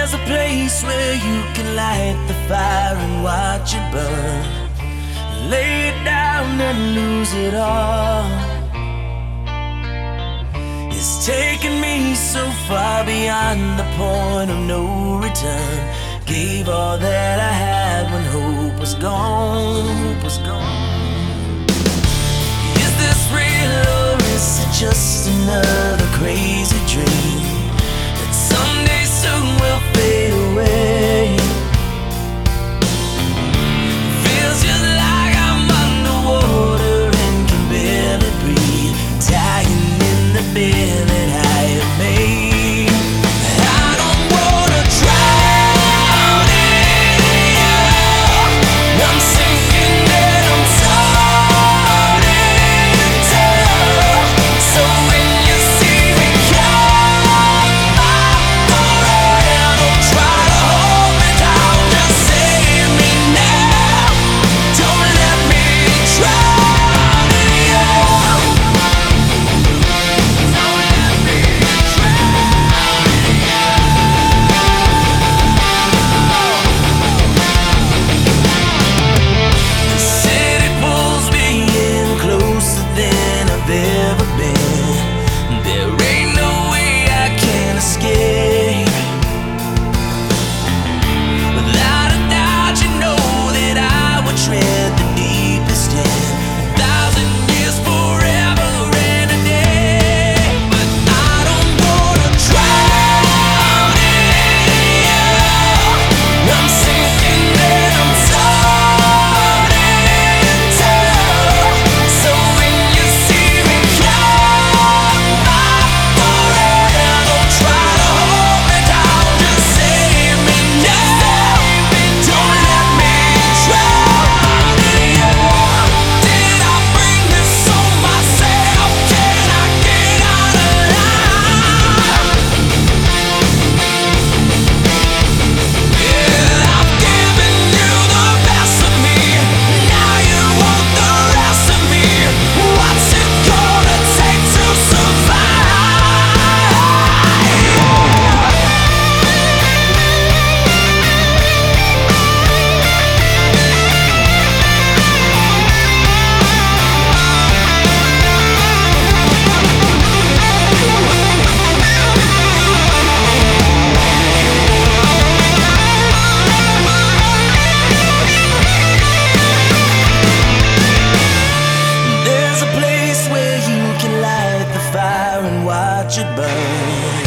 There's a place where you can light the fire and watch it burn. Lay it down and lose it all. It's taken me so far beyond the point of no return. Gave all that I had when hope was gone. Hope was gone. Is this real or is it just another crazy dream that someday soon will fade away? Feels just like I'm underwater and can barely breathe, dying in the bed that I have made. I don't wanna drown in you. I'm sinking and I'm starting to. So when you see me come around, don't try to hold me down, just save me now. Don't let me drown in you. Don't let me drown in you. The city pulls me in closer than I've ever been. There ain't no way I can escape. Without a doubt, you know that I would tread the deepest end. 1,000 years, forever and a day. But I don't wanna drown in you. I'm sinking and I'm starting to. So when you see me come around, don't try to hold me down, just save me now. Don't let me drown in you. Did I bring this on myself? Can I get out alive? Yeah, I've given you the best of me. Now you want the rest of me. What's it gonna take to survive? There's a place where you can light the fire and watch it burn.